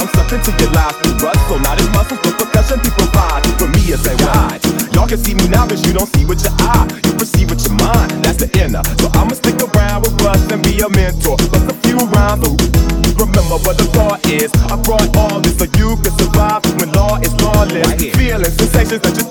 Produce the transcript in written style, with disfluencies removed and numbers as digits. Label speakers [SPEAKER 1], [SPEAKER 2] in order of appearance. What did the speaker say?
[SPEAKER 1] sucked into your lives through rust. So not as muscles, but percussion people provide. For me, it's a ride. Y'all can see me now, cause you don't see with your eye. You perceive with your mind, that's the inner. So I'ma stick around with us and be a mentor. Plus a few rhymes, so remember what the thought is. I brought all this so you can survive when law is lawless. Feeling sensations that just